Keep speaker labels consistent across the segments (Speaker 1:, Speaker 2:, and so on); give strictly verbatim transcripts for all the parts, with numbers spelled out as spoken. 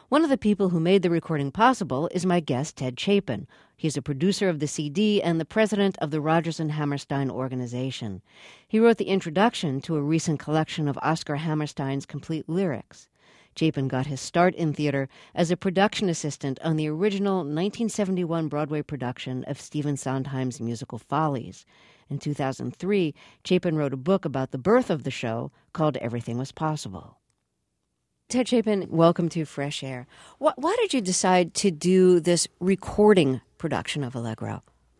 Speaker 1: One of the people who made the recording possible is my guest, Ted Chapin. He's a producer of the C D and the president of the Rodgers and Hammerstein organization. He wrote the introduction to a recent collection of Oscar Hammerstein's complete lyrics. Chapin got his start in theater as a production assistant on the original nineteen seventy-one Broadway production of Stephen Sondheim's musical Follies. In two thousand three, Chapin wrote a book about the birth of the show called Everything Was Possible. Ted Chapin, welcome to Fresh Air. Why did you decide to do this recording production of Allegro?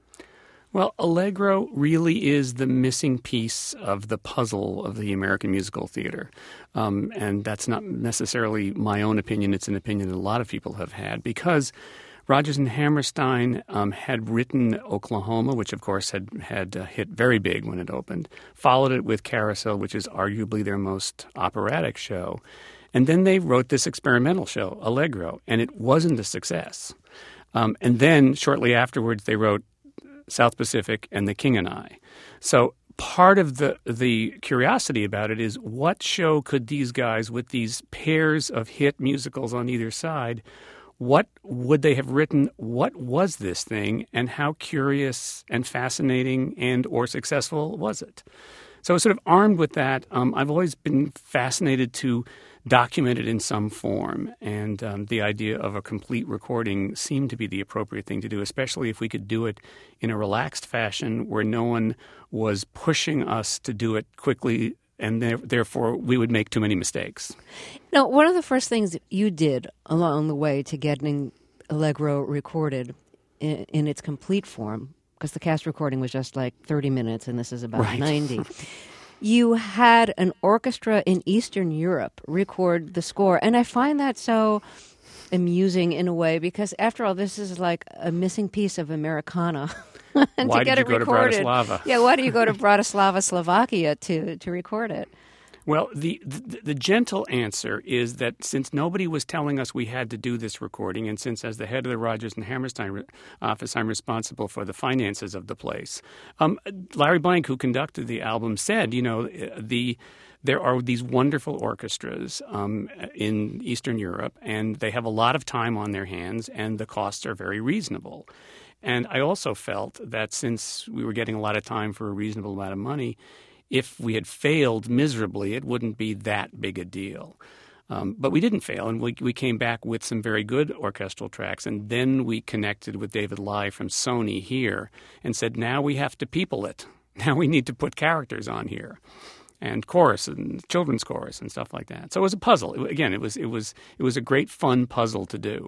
Speaker 2: Well, Allegro really is the missing piece of the puzzle of the American musical theater. Um, and that's not necessarily my own opinion. It's an opinion that a lot of people have had because Rodgers and Hammerstein um, had written Oklahoma, which, of course, had, had uh, hit very big when it opened, followed it with Carousel, which is arguably their most operatic show. And then they wrote this experimental show, Allegro, and it wasn't a success. Um, and then shortly afterwards, they wrote South Pacific and The King and I. So part of the the curiosity about it is what show could these guys with these pairs of hit musicals on either side, what would they have written? What was this thing? And how curious and fascinating and or successful was it? So sort of armed with that, um, I've always been fascinated to document it in some form. And um, the idea of a complete recording seemed to be the appropriate thing to do, especially if we could do it in a relaxed fashion where no one was pushing us to do it quickly and there, therefore we would make too many mistakes.
Speaker 1: Now, one of the first things you did along the way to getting Allegro recorded in, in its complete form, because the cast recording was just like thirty minutes and this is about
Speaker 2: right.
Speaker 1: ninety. You had an orchestra in Eastern Europe record the score. And I find that so amusing in a way because, after all, this is like a missing piece of Americana. and
Speaker 2: why
Speaker 1: to get
Speaker 2: did you
Speaker 1: it
Speaker 2: go
Speaker 1: recorded,
Speaker 2: to Bratislava?
Speaker 1: Yeah, why do you go to Bratislava, Slovakia to, to record it?
Speaker 2: Well, the, the the gentle answer is that since nobody was telling us we had to do this recording, and since as the head of the Rodgers and Hammerstein re- office, I'm responsible for the finances of the place, um, Larry Blank, who conducted the album, said, you know, the there are these wonderful orchestras um, in Eastern Europe, and they have a lot of time on their hands, and the costs are very reasonable. And I also felt that since we were getting a lot of time for a reasonable amount of money, if we had failed miserably, it wouldn't be that big a deal. Um, but we didn't fail, and we, we came back with some very good orchestral tracks. And then we connected with David Lai from Sony here and said, now we have to people it. Now we need to put characters on here, and chorus and children's chorus and stuff like that. So it was a puzzle. It, again, it was it was it was a great fun puzzle to do.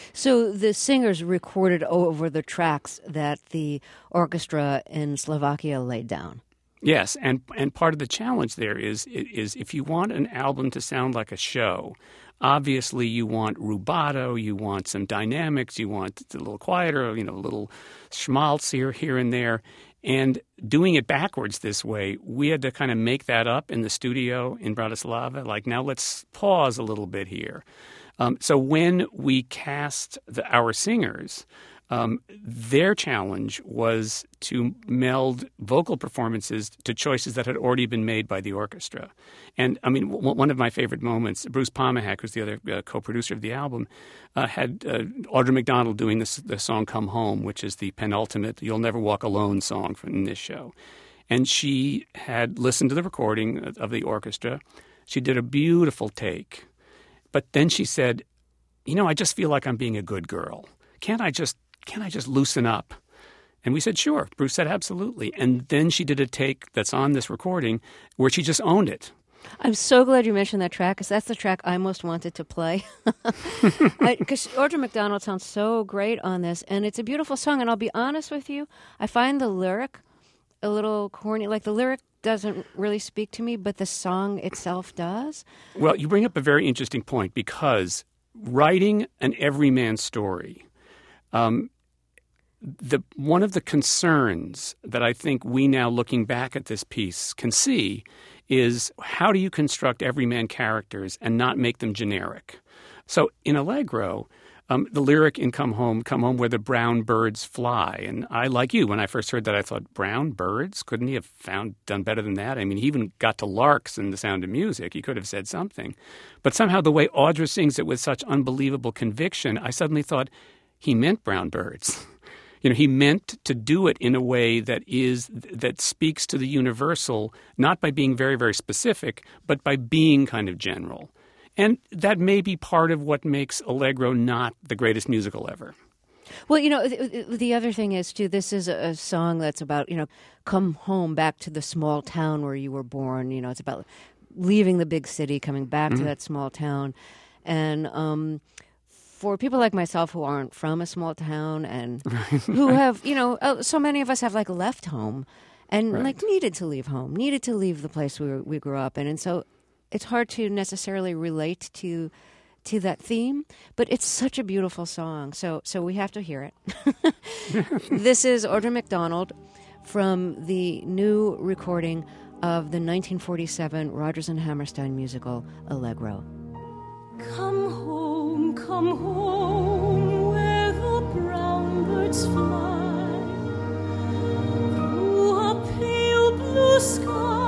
Speaker 1: So the singers recorded over the tracks that the orchestra in Slovakia laid down.
Speaker 2: Yes, and and part of the challenge there is is if you want an album to sound like a show, obviously you want rubato, you want some dynamics, you want it a little quieter, you know, a little schmaltz here, here and there. And doing it backwards this way, we had to kind of make that up in the studio in Bratislava. Like, now let's pause a little bit here. Um, so when we cast the, our singers, Um, their challenge was to meld vocal performances to choices that had already been made by the orchestra. And, I mean, w- one of my favorite moments, Bruce Pomahak, who's the other uh, co-producer of the album, uh, had uh, Audra McDonald doing this, the song Come Home, which is the penultimate You'll Never Walk Alone song from this show. And she had listened to the recording of the orchestra. She did a beautiful take. But then she said, you know, I just feel like I'm being a good girl. Can't I just Can I just loosen up? And we said, sure. Bruce said, absolutely. And then she did a take that's on this recording where she just owned it.
Speaker 1: I'm so glad you mentioned that track because that's the track I most wanted to play. Because Audra McDonald sounds so great on this, and it's a beautiful song. And I'll be honest with you, I find the lyric a little corny. Like, the lyric doesn't really speak to me, but the song itself does.
Speaker 2: Well, you bring up a very interesting point because writing an everyman story, Um, the one of the concerns that I think we now, looking back at this piece, can see is how do you construct everyman characters and not make them generic? So in Allegro, Um, the lyric in Come Home, come home where the brown birds fly. And I, like you, when I first heard that, I thought, brown birds? Couldn't he have found done better than that? I mean, he even got to larks in The Sound of Music. He could have said something. But somehow the way Audra sings it with such unbelievable conviction, I suddenly thought he meant brown birds. You know, he meant to do it in a way that is that speaks to the universal, not by being very, very specific, but by being kind of general. And that may be part of what makes Allegro not the greatest musical ever.
Speaker 1: Well, you know, the, the other thing is, too, this is a song that's about, you know, come home back to the small town where you were born. You know, it's about leaving the big city, coming back mm-hmm. to that small town. And um, for people like myself who aren't from a small town and right. who have, you know, uh, so many of us have, like, left home and, right. like, needed to leave home, needed to leave the place we were, we grew up in. And so it's hard to necessarily relate to to that theme, but it's such a beautiful song. So so we have to hear it. This is Audra McDonald from the new recording of the nineteen forty-seven Rodgers and Hammerstein musical, Allegro.
Speaker 3: Come home, come home, where the brown birds fly, through a pale blue sky,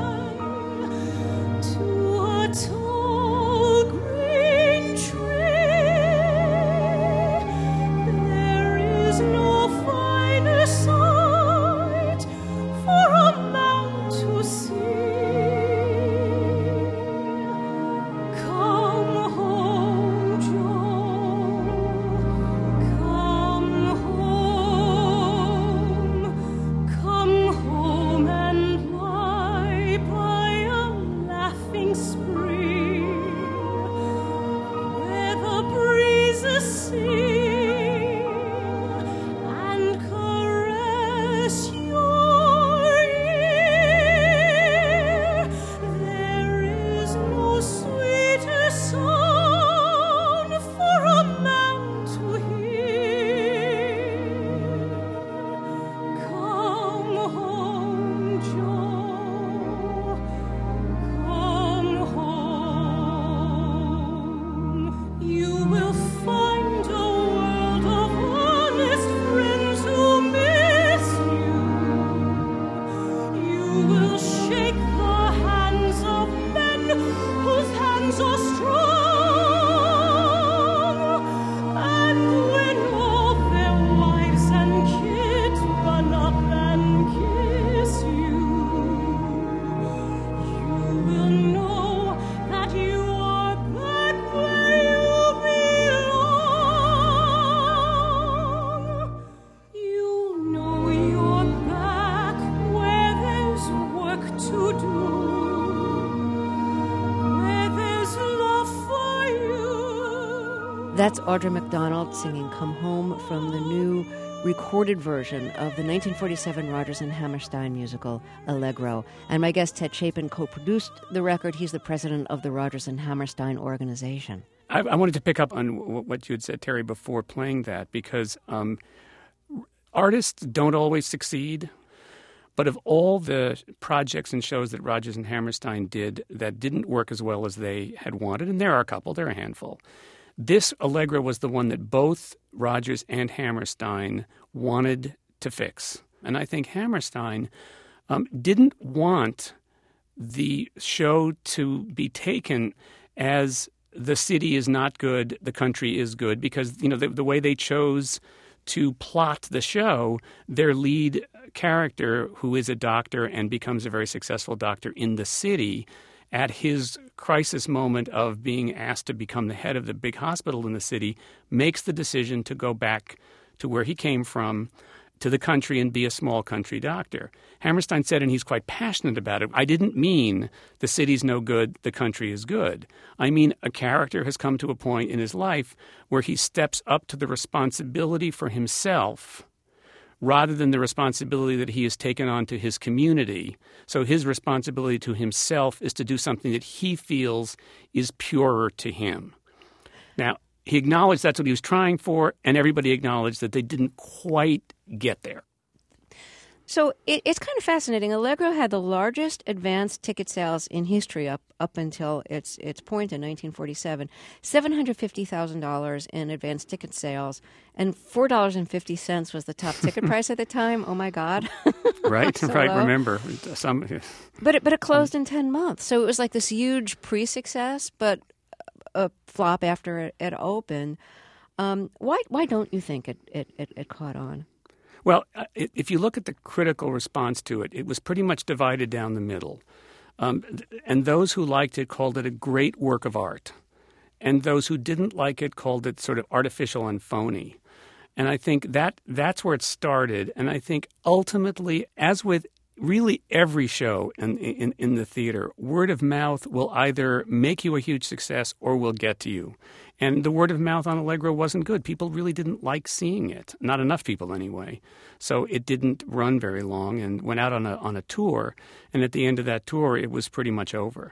Speaker 3: tall green tree. There is no finer sight for a man to see. Come home, Joe. Come home. Come home and lie by a laughing spring.
Speaker 1: That's Audra McDonald singing Come Home from the new recorded version of the nineteen forty-seven Rodgers and Hammerstein musical, Allegro. And my guest, Ted Chapin, co-produced the record. He's the president of the Rodgers and Hammerstein organization.
Speaker 2: I, I wanted to pick up on w- what you had said, Terry, before playing that, because um, artists don't always succeed. But of all the projects and shows that Rodgers and Hammerstein did that didn't work as well as they had wanted, and there are a couple, there are a handful, this Allegro was the one that both Rodgers and Hammerstein wanted to fix. And I think Hammerstein um, didn't want the show to be taken as the city is not good, the country is good, because, you know, the, the way they chose to plot the show, their lead character, who is a doctor and becomes a very successful doctor in the city, at his crisis moment of being asked to become the head of the big hospital in the city, makes the decision to go back to where he came from, to the country, and be a small country doctor. Hammerstein said, and he's quite passionate about it, I didn't mean the city's no good, the country is good. I mean a character has come to a point in his life where he steps up to the responsibility for himself rather than the responsibility that he has taken on to his community. So his responsibility to himself is to do something that he feels is purer to him. Now, he acknowledged that's what he was trying for, and everybody acknowledged that they didn't quite get there.
Speaker 1: So it, it's kind of fascinating. Allegro had the largest advance ticket sales in history up up until its its point in nineteen forty-seven, seven hundred fifty thousand dollars in advance ticket sales, and four dollars and fifty cents was the top ticket price at the time. Oh my God!
Speaker 2: Right,
Speaker 1: So
Speaker 2: right.
Speaker 1: low.
Speaker 2: Remember, some.
Speaker 1: But it, but it closed in ten months, so it was like this huge pre-success, but a flop after it, it opened. Um, why why don't you think it it, it, it caught on?
Speaker 2: Well, uh, i- if you look at the critical response to it, it was pretty much divided down the middle. Um, th- and those who liked it called it a great work of art. And those who didn't like it called it sort of artificial and phony. And I think that that's where it started. And I think ultimately, as with really every show in, in, in the theater, word of mouth will either make you a huge success or will get to you. And the word of mouth on Allegro wasn't good. People really didn't like seeing it. Not enough people anyway. So it didn't run very long and went out on a on a tour. And at the end of that tour, it was pretty much over.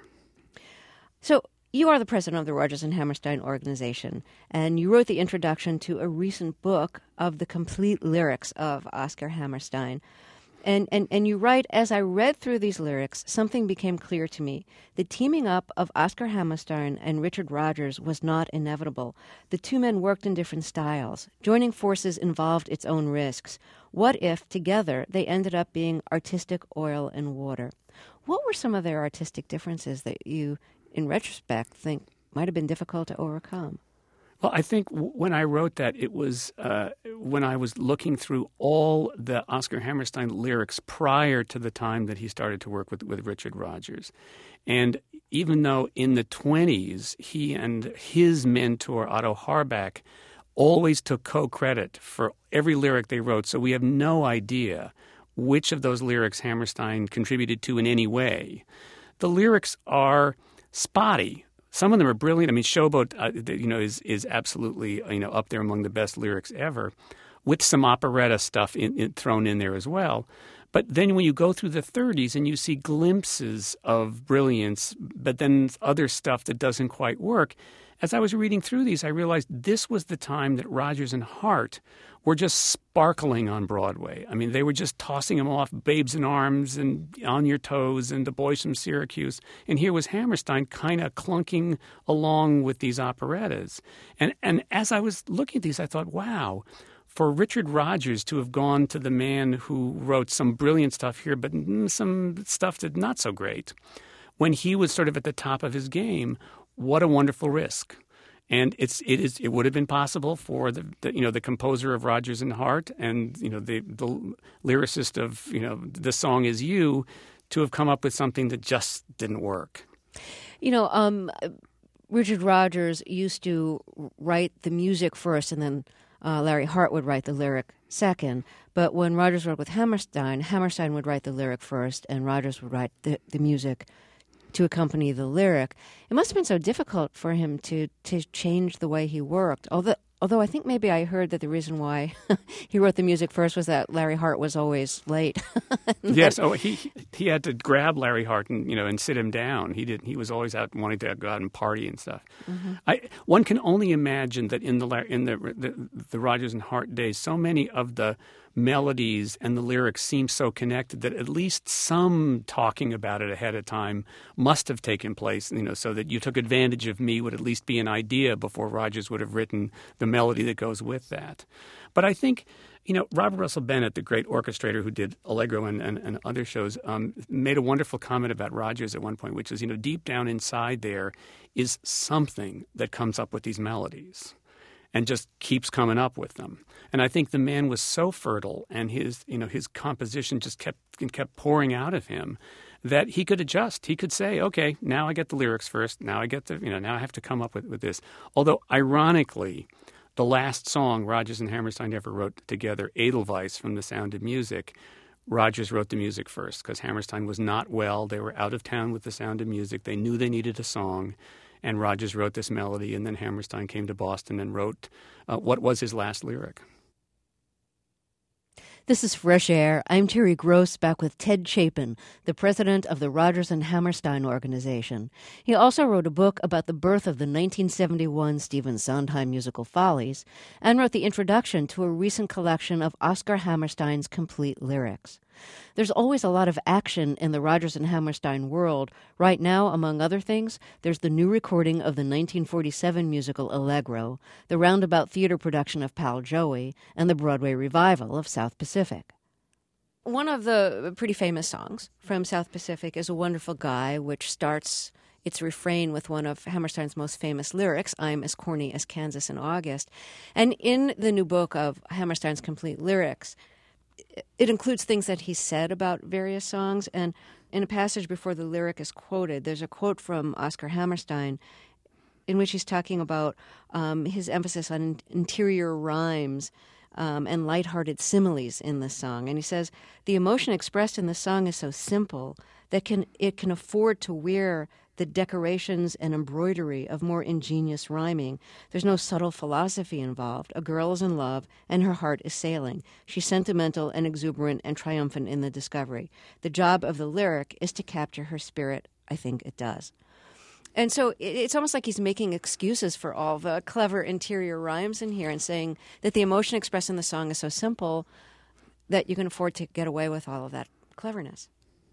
Speaker 1: So you are the president of the Rodgers and Hammerstein organization, and you wrote the introduction to a recent book of the complete lyrics of Oscar Hammerstein. And, and and you write, as I read through these lyrics, something became clear to me. The teaming up of Oscar Hammerstein and Richard Rodgers was not inevitable. The two men worked in different styles. Joining forces involved its own risks. What if, together, they ended up being artistic oil and water? What were some of their artistic differences that you, in retrospect, think might have been difficult to overcome?
Speaker 2: Well, I think w- when I wrote that, it was uh, when I was looking through all the Oscar Hammerstein lyrics prior to the time that he started to work with, with Richard Rodgers. And even though in the twenties, he and his mentor, Otto Harbach, always took co-credit for every lyric they wrote, so we have no idea which of those lyrics Hammerstein contributed to in any way. The lyrics are spotty. Some of them are brilliant. I mean, Showboat, uh, you know, is is absolutely, you know, up there among the best lyrics ever, with some operetta stuff in, in, thrown in there as well. But then when you go through the thirties and you see glimpses of brilliance, but then other stuff that doesn't quite work, as I was reading through these, I realized this was the time that Rodgers and Hart were just sparkling on Broadway. I mean, they were just tossing them off, Babes in Arms and On Your Toes and The Boys from Syracuse. And here was Hammerstein kind of clunking along with these operettas. And and as I was looking at these, I thought, wow, for Richard Rodgers to have gone to the man who wrote some brilliant stuff here, but some stuff that's not so great, when he was sort of at the top of his game, what a wonderful risk. And it's it is it would have been possible for the, the you know the composer of Rodgers and Hart and you know the the lyricist of you know The Song Is You to have come up with something that just didn't work.
Speaker 1: You know, um, Richard Rodgers used to write the music first, and then uh, Larry Hart would write the lyric second. But when Rodgers worked with Hammerstein, Hammerstein would write the lyric first, and Rodgers would write the, the music to accompany the lyric. It must have been so difficult for him to to change the way he worked. Although, although I think maybe I heard that the reason why he wrote the music first was that Larry Hart was always late.
Speaker 2: Yes, oh, he he had to grab Larry Hart and you know and sit him down. He did. He was always out wanting to go out and party and stuff. Mm-hmm. I one can only imagine that in the in the, the the Rodgers and Hart days, so many of the melodies and the lyrics seem so connected that at least some talking about it ahead of time must have taken place, you know, so that You Took Advantage of Me would at least be an idea before Rodgers would have written the melody that goes with that. But I think, you know, Robert Russell Bennett, the great orchestrator who did Allegro and, and, and other shows, um, made a wonderful comment about Rodgers at one point, which is, you know, deep down inside there is something that comes up with these melodies and just keeps coming up with them. And I think the man was so fertile, and his, you know, his composition just kept kept pouring out of him, that he could adjust. He could say, okay, now I get the lyrics first. Now I get the, you know, now I have to come up with, with this. Although, ironically, the last song Rodgers and Hammerstein ever wrote together, Edelweiss from The Sound of Music, Rodgers wrote the music first because Hammerstein was not well. They were out of town with The Sound of Music. They knew they needed a song. And Rodgers wrote this melody, and then Hammerstein came to Boston and wrote uh, what was his last lyric.
Speaker 1: This is Fresh Air. I'm Terry Gross, back with Ted Chapin, the president of the Rodgers and Hammerstein organization. He also wrote a book about the birth of the nineteen seventy-one Stephen Sondheim musical Follies, and wrote the introduction to a recent collection of Oscar Hammerstein's complete lyrics. There's always a lot of action in the Rodgers and Hammerstein world. Right now, among other things, there's the new recording of the nineteen forty-seven musical Allegro, the Roundabout Theater production of Pal Joey, and the Broadway revival of South Pacific. One of the pretty famous songs from South Pacific is A Wonderful Guy, which starts its refrain with one of Hammerstein's most famous lyrics, I'm as corny as Kansas in August. And in the new book of Hammerstein's complete lyrics, it includes things that he said about various songs. And in a passage before the lyric is quoted, there's a quote from Oscar Hammerstein in which he's talking about um, his emphasis on in- interior rhymes Um, and lighthearted similes in the song. And he says, the emotion expressed in the song is so simple that can it can afford to wear the decorations and embroidery of more ingenious rhyming. There's no subtle philosophy involved. A girl is in love, and her heart is sailing. She's sentimental and exuberant and triumphant in the discovery. The job of the lyric is to capture her spirit. I think it does. And so it's almost like he's making excuses for all the clever interior rhymes in here and saying that the emotion expressed in the song is so simple that you can afford to get away with all of that cleverness.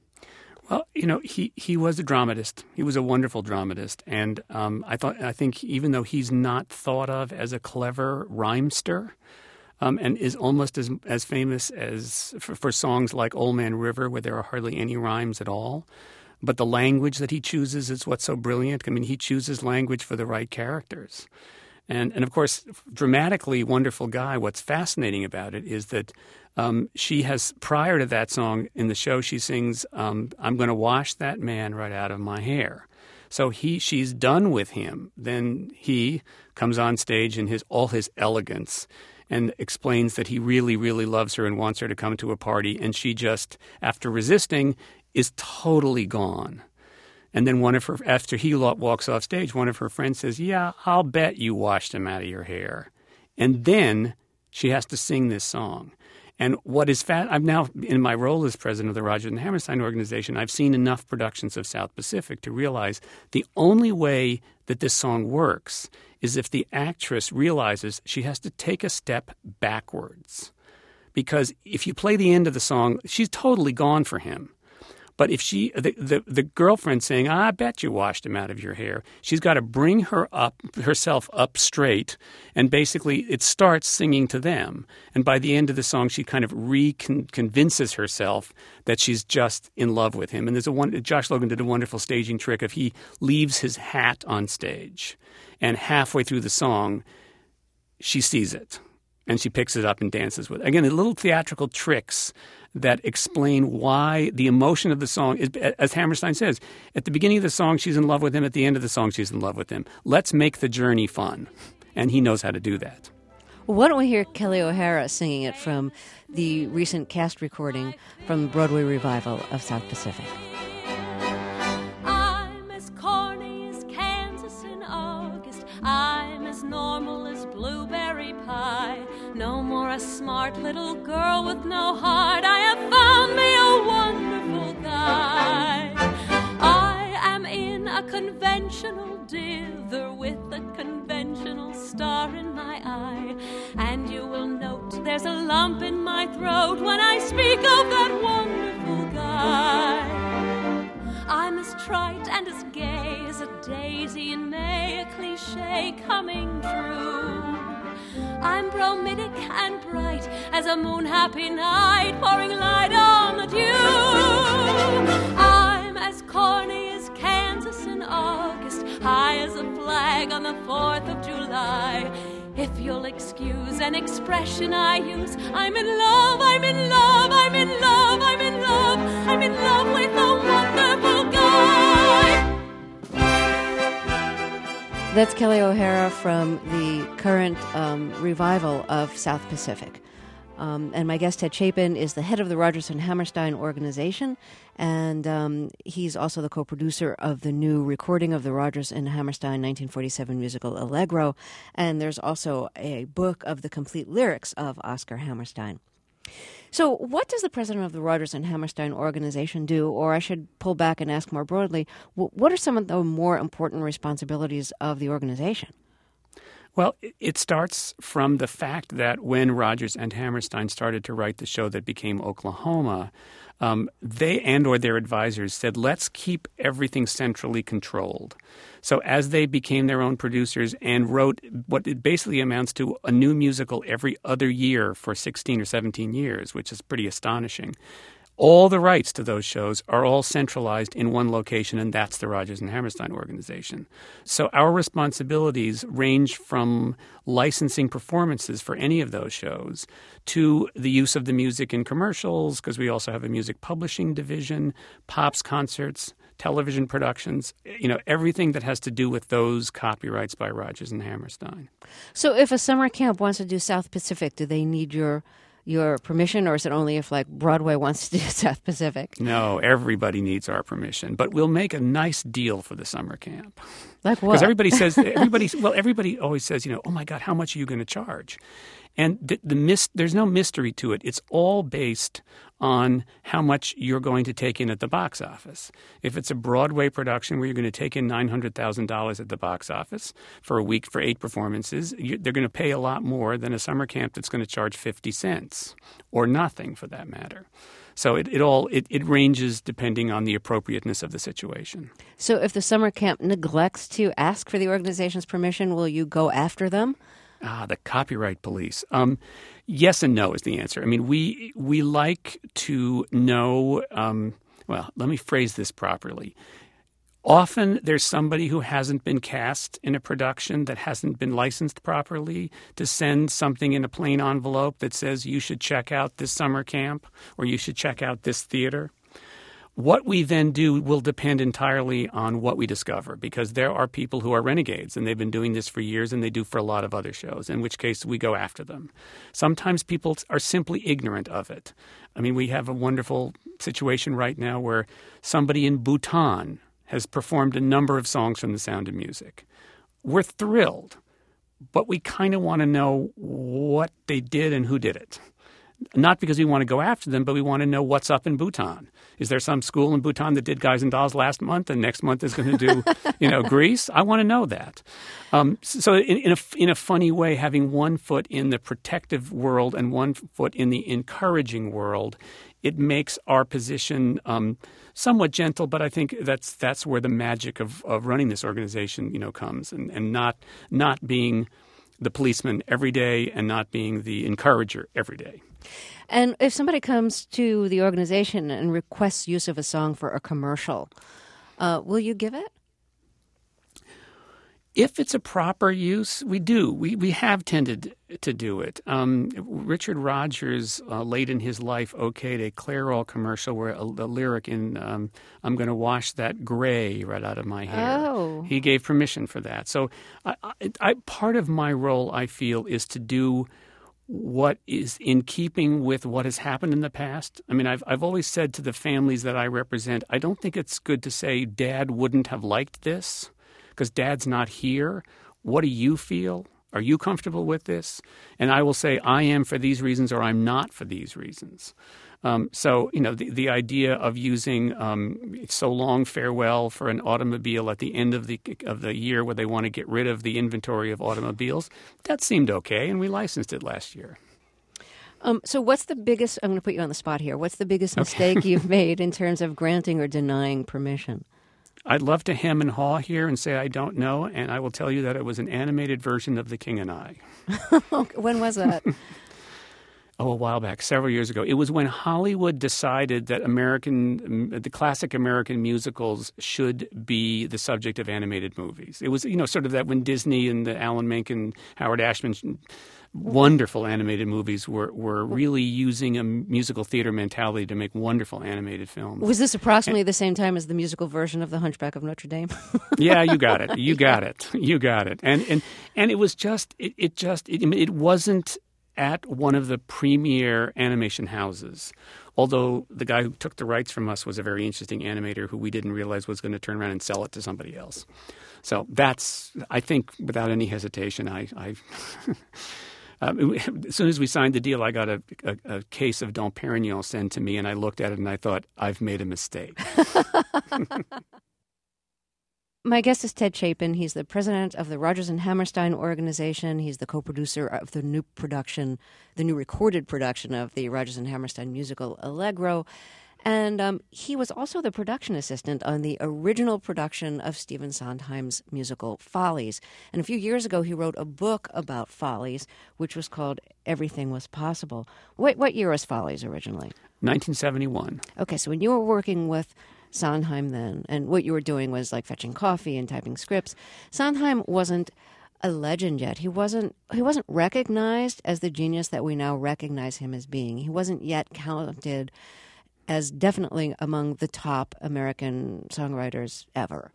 Speaker 2: Well, you know, he, he was a dramatist. He was a wonderful dramatist. And um, I thought I think even though he's not thought of as a clever rhymester, um, and is almost as as famous as for, for songs like Old Man River, where there are hardly any rhymes at all, but the language that he chooses is what's so brilliant. I mean, he chooses language for the right characters. And, and of course, dramatically, Wonderful Guy, what's fascinating about it is that um, she has, prior to that song in the show, she sings, um, I'm going to wash that man right out of my hair. So he, she's done with him. Then he comes on stage in his all his elegance and explains that he really, really loves her and wants her to come to a party. And she just, after resisting, is totally gone. And then one of her, after he walks off stage, one of her friends says, yeah, I'll bet you washed him out of your hair. And then she has to sing this song. And what is fat, I'm now, in my role as president of the Rodgers and Hammerstein organization, I've seen enough productions of South Pacific to realize the only way that this song works is if the actress realizes she has to take a step backwards. Because if you play the end of the song, she's totally gone for him. But if she, the, the, the girlfriend saying, I bet you washed him out of your hair, she's got to bring her up, herself up straight, and basically it starts singing to them. And by the end of the song, she kind of re-convinces herself that she's just in love with him. And there's a one, Josh Logan did a wonderful staging trick of he leaves his hat on stage, and halfway through the song, she sees it, and she picks it up and dances with it. Again, the little theatrical tricks that explain why the emotion of the song is, as Hammerstein says, at the beginning of the song, she's in love with him. At the end of the song, she's in love with him. Let's make the journey fun. And he knows how to do that.
Speaker 1: Well, why don't we hear Kelly O'Hara singing it from the recent cast recording from the Broadway revival of South Pacific.
Speaker 3: I'm as corny as Kansas in August. I'm as normal as blueberry pie. No more a smart little girl with no heart. I have found me a wonderful guy. I am in a conventional dither with a conventional star in my eye. And you will note there's a lump in my throat when I speak of that wonderful guy. I'm as trite and as gay as a daisy in May, a cliche coming true. I'm bromidic and bright as a moon-happy night, pouring light on the dew. I'm as corny as Kansas in August, high as a flag on the fourth of July. If you'll excuse an expression I use, I'm in love, I'm in love, I'm in love, I'm in love, I'm in love with a wonderful guy.
Speaker 1: That's Kelly O'Hara from the current um, revival of South Pacific. Um, and my guest, Ted Chapin, is the head of the Rodgers and Hammerstein organization, and um, he's also the co-producer of the new recording of the Rodgers and Hammerstein nineteen forty-seven musical Allegro, and there's also a book of the complete lyrics of Oscar Hammerstein. So what does the president of the Rodgers and Hammerstein organization do, or I should pull back and ask more broadly, what are some of the more important responsibilities of the organization?
Speaker 2: Well, it starts from the fact that when Rodgers and Hammerstein started to write the show that became Oklahoma, um, they and or their advisors said, let's keep everything centrally controlled. So as they became their own producers and wrote what it basically amounts to a new musical every other year for sixteen or seventeen years, which is pretty astonishing, all the rights to those shows are all centralized in one location, and that's the Rodgers and Hammerstein organization. So our responsibilities range from licensing performances for any of those shows to the use of the music in commercials, because we also have a music publishing division, pops concerts, television productions, you know, everything that has to do with those copyrights by Rodgers and Hammerstein.
Speaker 1: So if a summer camp wants to do South Pacific, do they need your your permission, or is it only if, like, Broadway wants to do South Pacific?
Speaker 2: No, everybody needs our permission, but we'll make a nice deal for the summer camp.
Speaker 1: Like what?
Speaker 2: Because everybody says, everybody, well, everybody always says, you know, oh my God, how much are you going to charge? And the, the mis- there's no mystery to it. It's all based on how much you're going to take in at the box office. If it's a Broadway production where you're going to take in nine hundred thousand dollars at the box office for a week for eight performances, you, they're going to pay a lot more than a summer camp that's going to charge fifty cents or nothing for that matter. So it, it all it, it ranges depending on the appropriateness of the situation.
Speaker 1: So if the summer camp neglects to ask for the organization's permission, will you go after them?
Speaker 2: Ah, the copyright police. Um, yes and no is the answer. I mean, we we like to know, um, well, let me phrase this properly. Often there's somebody who hasn't been cast in a production that hasn't been licensed properly to send something in a plain envelope that says you should check out this summer camp or you should check out this theater. What we then do will depend entirely on what we discover, because there are people who are renegades and they've been doing this for years and they do for a lot of other shows, in which case we go after them. Sometimes people are simply ignorant of it. I mean, we have a wonderful situation right now where somebody in Bhutan has performed a number of songs from The Sound of Music. We're thrilled, but we kind of want to know what they did and who did it. Not because we want to go after them, but we want to know what's up in Bhutan. Is there some school in Bhutan that did Guys and Dolls last month and next month is going to do, you know, Grease? I want to know that. Um, so in, in, a, in a funny way, having one foot in the protective world and one foot in the encouraging world, it makes our position um, somewhat gentle, but I think that's that's where the magic of, of running this organization, you know, comes, and, and not not being the policeman every day and not being the encourager every day.
Speaker 1: And if somebody comes to the organization and requests use of a song for a commercial, uh, will you give it?
Speaker 2: If it's a proper use, we do. We we have tended to do it. Um, Richard Rodgers, uh, late in his life, okayed a Clairol commercial where a, a lyric in um, "I'm going to wash that gray right out of my hair."
Speaker 1: Oh.
Speaker 2: He gave permission for that. So, I, I, I, part of my role, I feel, is to do what is in keeping with what has happened in the past. I mean, I've I've always said to the families that I represent, I don't think it's good to say Dad wouldn't have liked this, because Dad's not here. What do you feel? Are you comfortable with this? And I will say, I am for these reasons, or I'm not for these reasons. Um, so, you know, the, the idea of using um, "So Long, Farewell" for an automobile at the end of the of the year where they want to get rid of the inventory of automobiles, that seemed okay, and we licensed it last year.
Speaker 1: Um, so what's the biggest, I'm going to put you on the spot here, what's the biggest
Speaker 2: Okay.
Speaker 1: mistake you've made in terms of granting or denying permission?
Speaker 2: I'd love to hem and haw here and say I don't know, and I will tell you that it was an animated version of The King and I.
Speaker 1: When was that?
Speaker 2: Oh, a while back, several years ago. It was when Hollywood decided that American, the classic American musicals should be the subject of animated movies. It was, you know, sort of that when Disney and the Alan Menken, Howard Ashman, wonderful animated movies were, were really using a musical theater mentality to make wonderful animated films.
Speaker 1: Was this approximately the same time as the musical version of The Hunchback of Notre Dame?
Speaker 2: Yeah, you got it. You got it. You got it. And and and it was just it, it just it, it wasn't at one of the premier animation houses. Although the guy who took the rights from us was a very interesting animator who we didn't realize was going to turn around and sell it to somebody else. So that's, I think, without any hesitation, I, I um, as soon as we signed the deal, I got a, a, a case of Dom Perignon sent to me, and I looked at it and I thought, I've made a mistake.
Speaker 1: My guest is Ted Chapin. He's the president of the Rodgers and Hammerstein organization. He's the co-producer of the new production, the new recorded production of the Rodgers and Hammerstein musical Allegro. And um, he was also the production assistant on the original production of Stephen Sondheim's musical Follies. And a few years ago, he wrote a book about Follies, which was called Everything Was Possible. What, what year was Follies originally?
Speaker 2: nineteen seventy-one.
Speaker 1: Okay, so when you were working with Sondheim then, and what you were doing was like fetching coffee and typing scripts, Sondheim wasn't a legend yet. He wasn't he wasn't recognized as the genius that we now recognize him as being. He wasn't yet counted as definitely among the top American songwriters ever.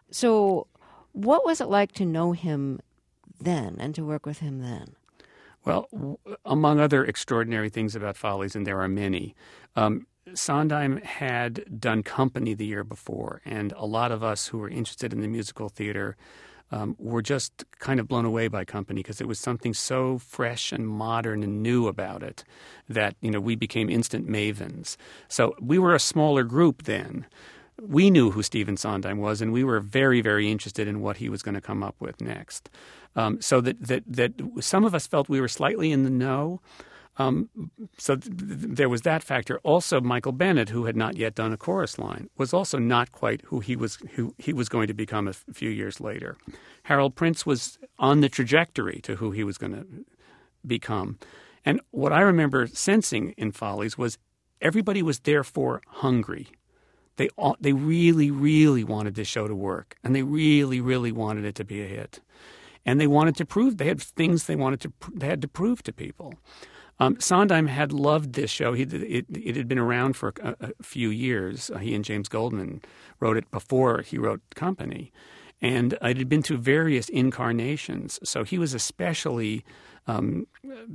Speaker 1: So what was it like to know him then and to work with him then?
Speaker 2: Well, w- among other extraordinary things about Follies, and there are many, um, Sondheim had done Company the year before, and a lot of us who were interested in the musical theater um, were just kind of blown away by Company because it was something so fresh and modern and new about it that, you know, we became instant mavens. So we were a smaller group then. We knew who Stephen Sondheim was, and we were very, very interested in what he was going to come up with next. Um, so that, that, that some of us felt we were slightly in the know. Um, so th- th- there was that factor. Also, Michael Bennett, who had not yet done a chorus line, was also not quite who he was who he was going to become a f- few years later. Harold Prince was on the trajectory to who he was going to become. And what I remember sensing in Follies was everybody was therefore hungry. They all, they really, really wanted this show to work, and they really, really wanted it to be a hit. And they wanted to prove, they had things they wanted to, they had to prove to people. Um, Sondheim had loved this show. He, it, it had been around for a, a few years. Uh, he and James Goldman wrote it before he wrote Company. And it had been through various incarnations. So he was especially um,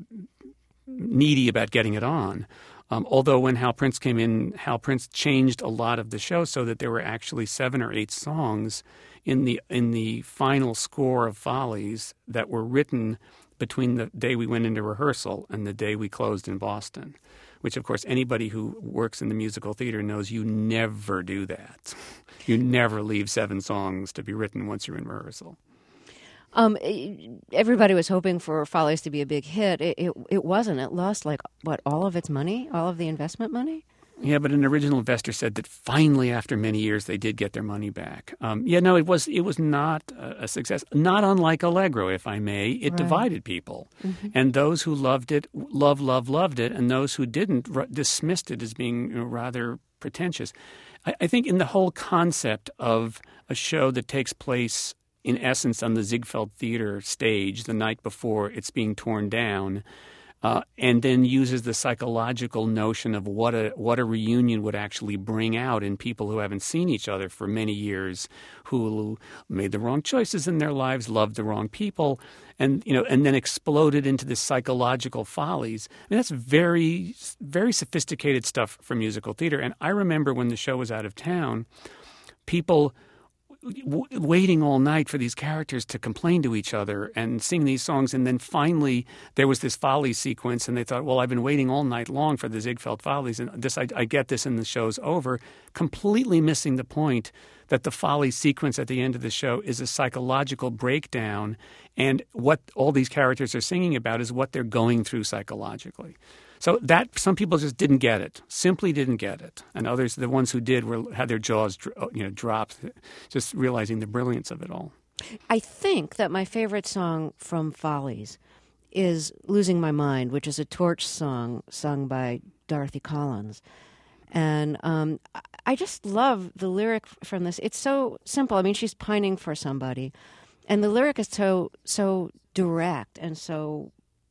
Speaker 2: needy about getting it on. Um, although when Hal Prince came in, Hal Prince changed a lot of the show so that there were actually seven or eight songs in the in the final score of Follies that were written between the day we went into rehearsal and the day we closed in Boston, which, of course, anybody who works in the musical theater knows you never do that. You never leave seven songs to be written once you're in rehearsal.
Speaker 1: Um, everybody was hoping for Follies to be a big hit. It, it it wasn't. It lost, like, what, all of its money? All of the investment money?
Speaker 2: Yeah, but an original investor said that finally, after many years, they did get their money back. Um, yeah, no, it was it was not a, a success. Not unlike Allegro, if I may. It right. divided people. Mm-hmm. And those who loved it, love, love, loved it, and those who didn't r- dismissed it as being, you know, rather pretentious. I, I think in the whole concept of a show that takes place, in essence, on the Ziegfeld Theater stage the night before it's being torn down, Uh, and then uses the psychological notion of what a what a reunion would actually bring out in people who haven't seen each other for many years, who made the wrong choices in their lives, loved the wrong people, and you know, and then exploded into this psychological follies. I mean, that's very very sophisticated stuff for musical theater. And I remember when the show was out of town, people W- waiting all night for these characters to complain to each other and sing these songs. And then finally there was this Follies sequence, and they thought, well, I've been waiting all night long for the Ziegfeld Follies, and this I, I get this and the show's over, completely missing the point that the Follies sequence at the end of the show is a psychological breakdown, and what all these characters are singing about is what they're going through psychologically. So that some people just didn't get it, simply didn't get it, and others, the ones who did, were had their jaws, you know, dropped, just realizing the brilliance of it all.
Speaker 1: I think that my favorite song from Follies is "Losing My Mind," which is a Torch song sung by Dorothy Collins, and um, I just love the lyric from this. It's so simple. I mean, she's pining for somebody, and the lyric is so so direct and so.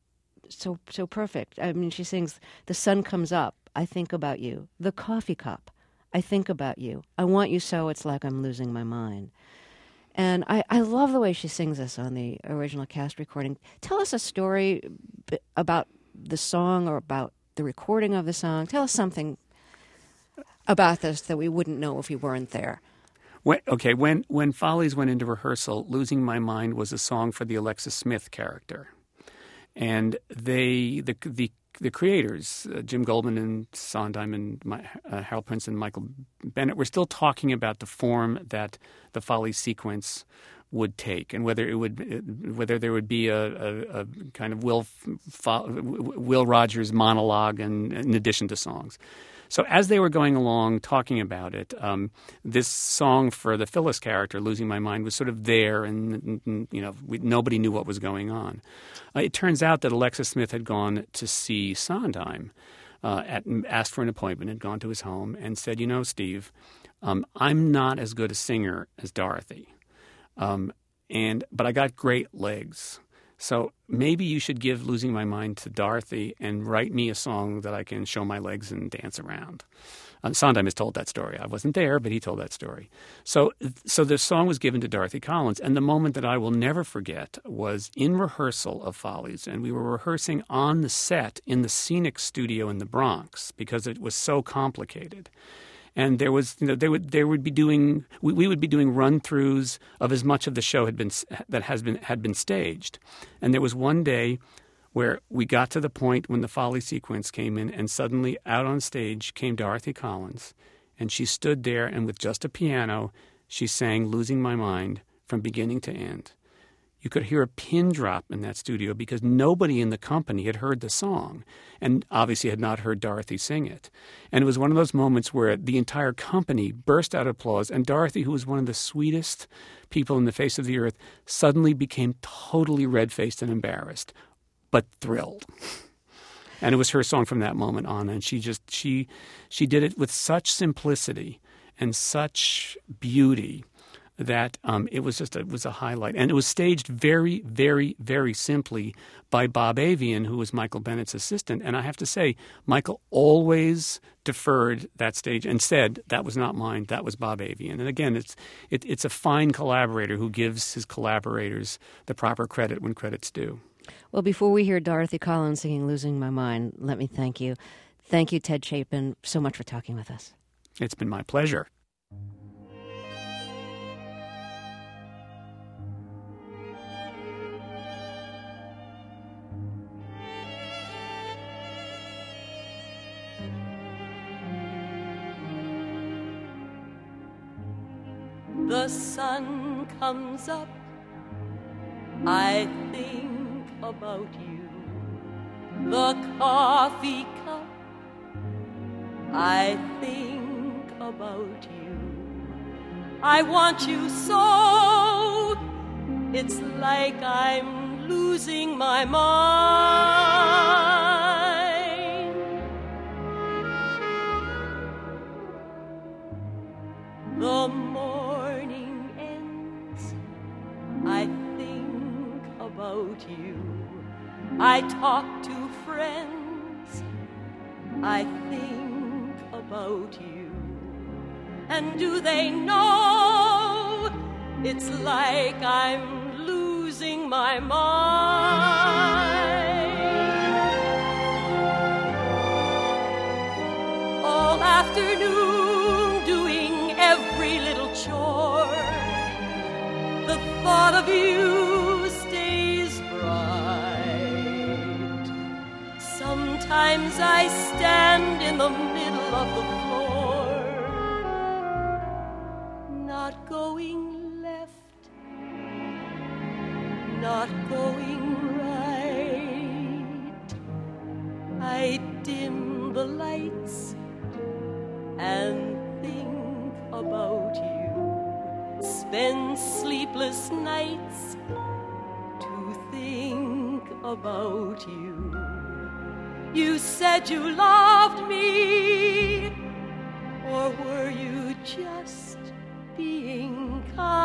Speaker 1: So so perfect. I mean, she sings, "The sun comes up, I think about you. The coffee cup, I think about you. I want you so it's like I'm losing my mind." And I, I love the way she sings this on the original cast recording. Tell us a story b- about the song or about the recording of the song. Tell us something about this that we wouldn't know if you weren't there.
Speaker 2: When, okay, when, when Follies went into rehearsal, "Losing My Mind" was a song for the Alexis Smith character. And they, the the the creators, uh, Jim Goldman and Sondheim and my, uh, Harold Prince and Michael Bennett, were still talking about the form that the Follies sequence would take, and whether it would, whether there would be a, a, a kind of Will Will Rogers monologue, and in addition to songs. So as they were going along talking about it, um, this song for the Phyllis character, "Losing My Mind," was sort of there, and, and you know, we, nobody knew what was going on. Uh, it turns out that Alexis Smith had gone to see Sondheim, uh, at, asked for an appointment, had gone to his home, and said, "You know, Steve, um, I'm not as good a singer as Dorothy, um, and but I got great legs. So maybe you should give Losing My Mind to Dorothy and write me a song that I can show my legs and dance around." Um, Sondheim has told that story. I wasn't there, but he told that story. So so the song was given to Dorothy Collins, and the moment that I will never forget was in rehearsal of Follies, and we were rehearsing on the set in the Scenic Studio in the Bronx because it was so complicated. And there was, you know, they would they would be doing we, we would be doing run-throughs of as much of the show had been that has been had been staged. And there was one day where we got to the point when the Folly sequence came in, and suddenly out on stage came Dorothy Collins, and she stood there, and with just a piano, she sang "Losing My Mind" from beginning to end. You could hear a pin drop in that studio because nobody in the company had heard the song and obviously had not heard Dorothy sing it. And it was one of those moments where the entire company burst out of applause, and Dorothy, who was one of the sweetest people in the face of the earth, suddenly became totally red-faced and embarrassed, but thrilled. And it was her song from that moment on, and she just she she did it with such simplicity and such beauty that um, it was just a, it was a highlight. And it was staged very, very, very simply by Bob Avian, who was Michael Bennett's assistant. And I have to say, Michael always deferred that stage and said, "That was not mine, that was Bob Avian." And again, it's it, it's a fine collaborator who gives his collaborators the proper credit when credit's due.
Speaker 1: Well, before we hear Dorothy Collins singing "Losing My Mind," let me thank you. Thank you, Ted Chapin, so much for talking with us.
Speaker 2: It's been my pleasure.
Speaker 3: The sun comes up, I think about you. The coffee cup, I think about you. I want you so, it's like I'm losing my mind. The morning ends, I think about you. I talk to friends, I think about you. And do they know it's like I'm losing my mind? All afternoon doing every little chore, the thought of you stays bright. Sometimes I stand in the middle of the floor, not going left, not going right. I dim the lights and think about you, spend sleepless nights to think about you. You said you loved me, or were you just being kind?